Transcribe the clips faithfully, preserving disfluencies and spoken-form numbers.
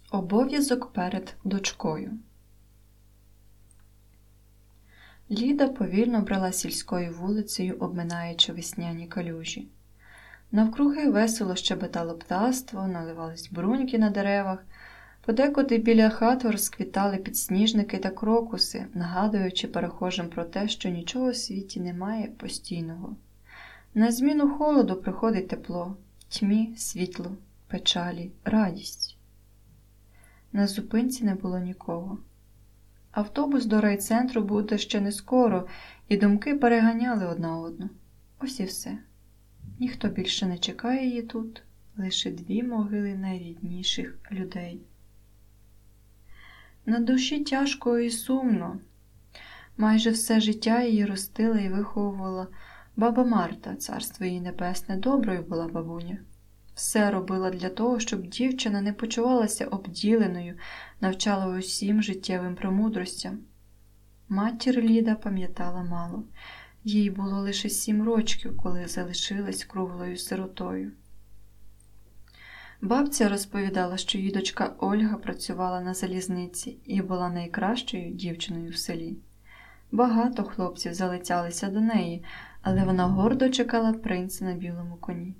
Обов'язок перед дочкою. Ліда повільно брела сільською вулицею, обминаючи весняні калюжі. Навкруги весело щебетало птаство, наливались бруньки на деревах, подекуди біля хат розквітали підсніжники та крокуси, нагадуючи перехожим про те, що нічого у світі немає постійного. На зміну холоду приходить тепло, тьмі – світло, печалі – радість. На зупинці не було нікого. Автобус до райцентру буде ще не скоро, і думки переганяли одна одну. Ось і все. Ніхто більше не чекає її тут, лише дві могили найрідніших людей. На душі тяжко і сумно. Майже все життя її ростила і виховувала баба Марта, царство їй небесне, доброю була бабуня. Все робила для того, щоб дівчина не почувалася обділеною, навчала усім життєвим премудростям. Матір Ліда пам'ятала мало. Їй було лише сім рочків, коли залишилась круглою сиротою. Бабця розповідала, що її дочка Ольга працювала на залізниці і була найкращою дівчиною в селі. Багато хлопців залицялися до неї, але вона гордо чекала принца на білому коні.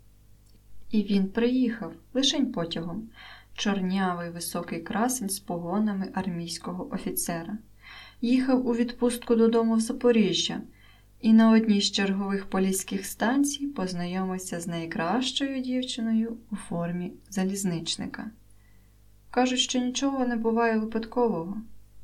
І він приїхав, лишень потягом, чорнявий високий красень з погонами армійського офіцера. Їхав у відпустку додому в Запоріжжя і на одній з чергових поліських станцій познайомився з найкращою дівчиною у формі залізничника. Кажуть, що нічого не буває випадкового.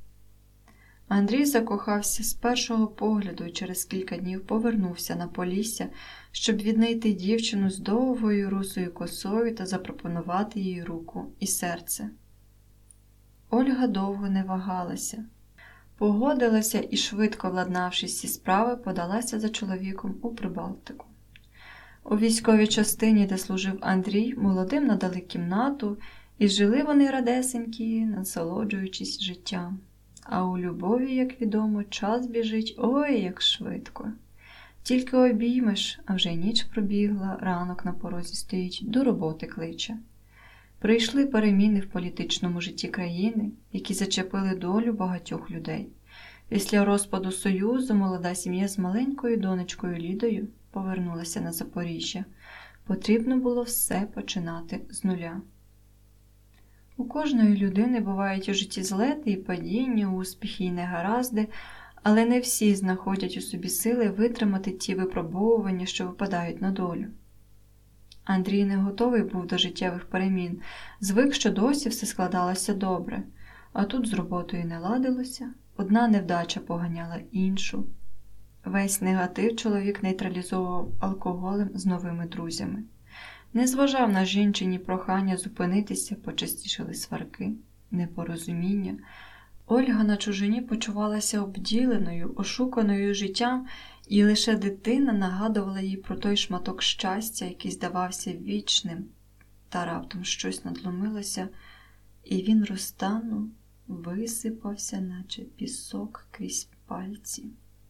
Андрій закохався з першого погляду і через кілька днів повернувся на Полісся, щоб віднайти дівчину з довгою русою косою та запропонувати їй руку і серце. Ольга довго не вагалася. Погодилася і, швидко владнавшись всі справи, подалася за чоловіком у Прибалтику. У військовій частині, де служив Андрій, молодим надали кімнату, і жили вони радесенькі, насолоджуючись життям. А у любові, як відомо, час біжить ой, як швидко. Тільки обіймеш, а вже й ніч пробігла, ранок на порозі стоїть, до роботи кличе. Прийшли переміни в політичному житті країни, які зачепили долю багатьох людей. Після розпаду Союзу молода сім'я з маленькою донечкою Лідою повернулася на Запоріжжя. Потрібно було все починати з нуля. У кожної людини бувають у житті злети і падіння, успіхи і негаразди, але не всі знаходять у собі сили витримати ті випробовування, що випадають на долю. Андрій не готовий був до життєвих перемін, звик, що досі все складалося добре, а тут з роботою не ладилося, одна невдача поганяла іншу. Весь негатив чоловік нейтралізовував алкоголем з новими друзями. Не зважав на жінчині прохання зупинитися, почастішали сварки, непорозуміння. Ольга на чужині почувалася обділеною, ошуканою життям, і лише дитина нагадувала їй про той шматок щастя, який здавався вічним. Та раптом щось надломилося, і він розтанув, висипався, наче пісок крізь пальці.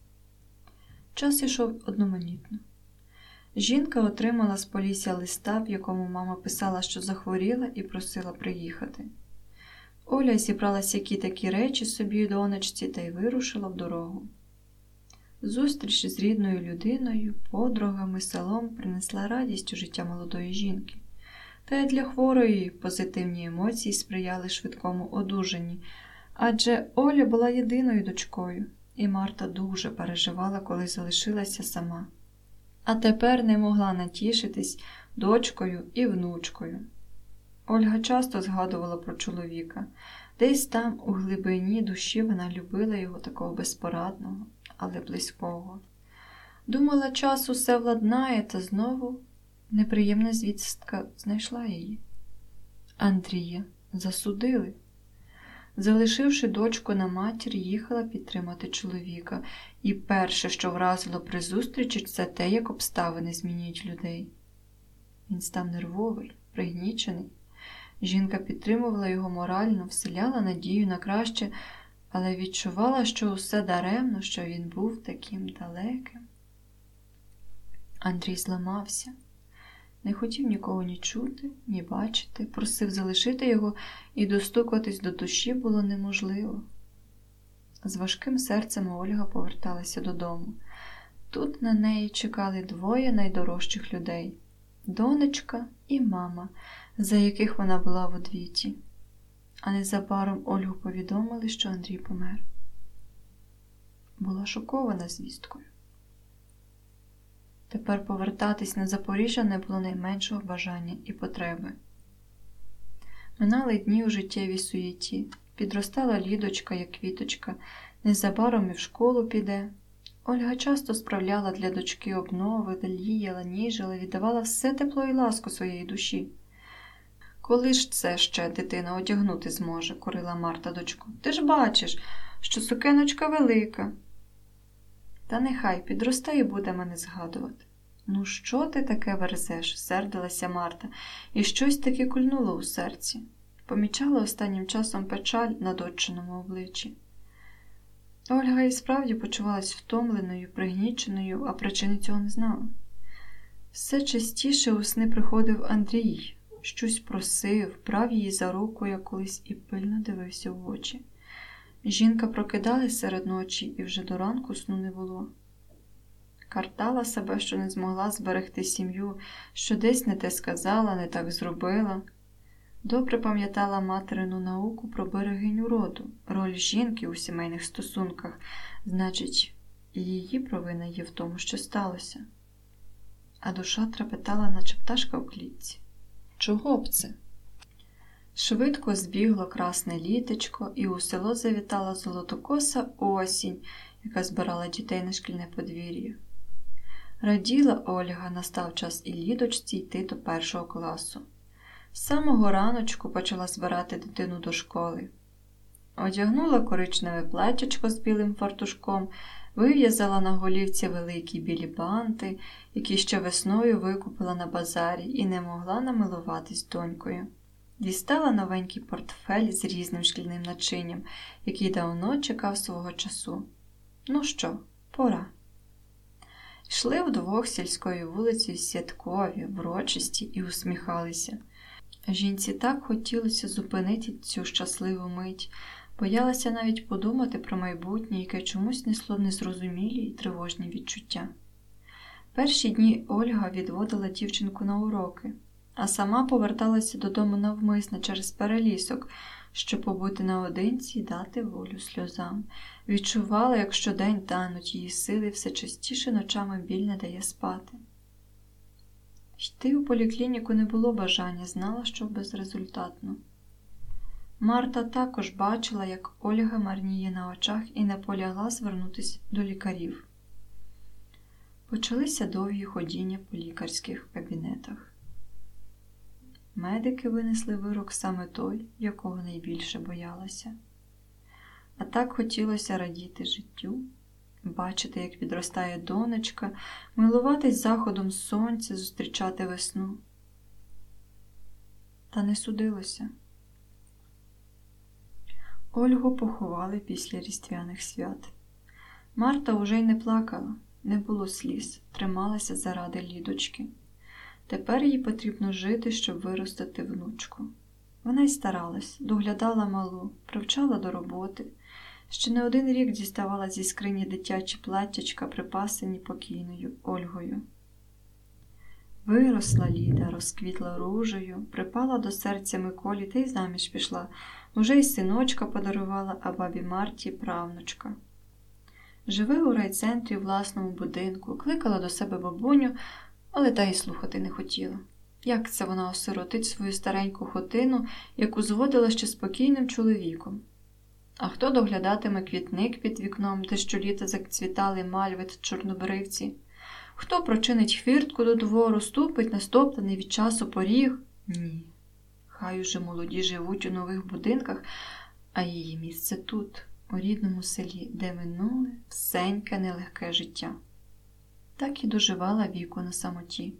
Час ішов одноманітно. Жінка отримала з Полісся листа, в якому мама писала, що захворіла і просила приїхати. Оля зібрала сякі-такі речі собі й донечці та й вирушила в дорогу. Зустріч з рідною людиною, подругами, селом принесла радість у життя молодої жінки. Та й для хворої позитивні емоції сприяли швидкому одужанні, адже Оля була єдиною дочкою, і Марта дуже переживала, коли залишилася сама. А тепер не могла натішитись дочкою і внучкою. Ольга часто згадувала про чоловіка. Десь там, у глибині душі, вона любила його такого безпорадного, але близького. Думала, час усе владнає, та знову неприємна звістка знайшла її. Андрія засудили. Залишивши дочку на матір, їхала підтримати чоловіка. І перше, що вразило при зустрічі, це те, як обставини змінюють людей. Він став нервовий, пригнічений. Жінка підтримувала його морально, вселяла надію на краще, але відчувала, що усе даремно, що він був таким далеким. Андрій зламався. Не хотів нікого ні чути, ні бачити, просив залишити його, і достукатись до душі було неможливо. З важким серцем Ольга поверталася додому. Тут на неї чекали двоє найдорожчих людей – донечка і мама, за яких вона була в одвіті. А незабаром Ольгу повідомили, що Андрій помер. Була шокована звісткою. Тепер повертатись на Запоріжжя не було найменшого бажання і потреби. Минали дні у життєвій суєті. Підростала Лідочка, як квіточка, незабаром і в школу піде. Ольга часто справляла для дочки обнови, ліяла, ніжила, віддавала все тепло і ласку своєї душі. «Коли ж це ще дитина одягнути зможе?» – корила Марта дочку. «Ти ж бачиш, що сукеночка велика». «Та нехай підросте і буде мене згадувати». «Ну що ти таке верзеш?» – сердилася Марта, і щось таке кульнуло у серці. Помічала останнім часом печаль на доччиному обличчі. Ольга і справді почувалась втомленою, пригніченою, а причини цього не знала. Все частіше у сни приходив Андрій, щось просив, брав її за руку, як колись, і пильно дивився в очі. Жінка прокидалась серед ночі, і вже до ранку сну не було. Картала себе, що не змогла зберегти сім'ю, що десь не те сказала, не так зробила. Добре пам'ятала материну науку про берегиню роду, роль жінки у сімейних стосунках, значить, і її провина є в тому, що сталося. А душа трепетала, наче пташка в клітці. Чого б це? Швидко збігло красне літечко, і у село завітала золотокоса осінь, яка збирала дітей на шкільне подвір'я. Раділа Ольга, настав час і Лідочці йти до першого класу. З самого раночку почала збирати дитину до школи. Одягнула коричневе платтячко з білим фартушком, вив'язала на голівці великі білі банти, які ще весною викупила на базарі, і не могла намилуватись донькою. Дістала новенький портфель з різним шкільним начинням, який давно чекав свого часу. Ну що, пора. Йшли вдвох сільською вулицею святкові, врочисті і усміхалися. Жінці так хотілося зупинити цю щасливу мить, боялася навіть подумати про майбутнє, яке чомусь несло незрозумілі й тривожні відчуття. Перші дні Ольга відводила дівчинку на уроки, а сама поверталася додому навмисно через перелісок, щоб побути наодинці й дати волю сльозам. Відчувала, як щодень тануть її сили, все частіше ночами біль не дає спати. Йти у поліклініку не було бажання, знала, що безрезультатно. Марта також бачила, як Ольга марніє на очах, і не полягла звернутися до лікарів. Почалися довгі ходіння по лікарських кабінетах. Медики винесли вирок саме той, якого найбільше боялася. А так хотілося радіти життю, бачити, як підростає донечка, милуватись заходом сонця, зустрічати весну. Та не судилося. Ольгу поховали після різдвяних свят. Марта уже й не плакала, не було сліз, трималася заради Лідочки. Тепер їй потрібно жити, щоб виростити внучку. Вона й старалась, доглядала малу, привчала до роботи. Ще не один рік діставала зі скрині дитячі платтячка, припасені покійною Ольгою. Виросла Ліда, розквітла ружею, припала до серця Миколі та й заміж пішла. Уже й синочка подарувала, а бабі Марті правнучка. Живе у райцентрі в власному будинку, кликала до себе бабуню, але та й слухати не хотіла. Як це вона осиротить свою стареньку хатину, яку зводила ще спокійним чоловіком? А хто доглядатиме квітник під вікном, де щоліта зацвітали мальви та чорнобривці? Хто прочинить хвіртку до двору, ступить на стоптаний від часу поріг? Ні. Хай уже молоді живуть у нових будинках, а її місце тут, у рідному селі, де минуле всеньке нелегке життя. Так і доживала віку на самоті.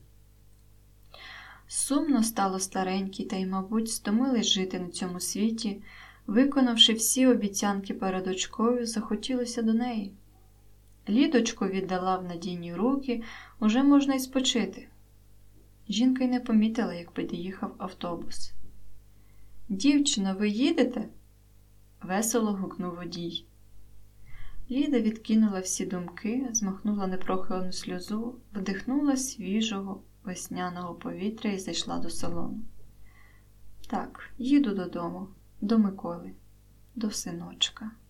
Сумно стало старенькій, та й, мабуть, стомились жити на цьому світі. Виконавши всі обіцянки перед дочкою, захотілося до неї. Лідочку віддала в надійні руки, уже можна й спочити. Жінка й не помітила, як під'їхав автобус. «Дівчино, ви їдете?» – весело гукнув водій. Ліда відкинула всі думки, змахнула непрохилену сльозу, вдихнула свіжого весняного повітря і зайшла до салону. «Так, їду додому, до Миколи, до синочка».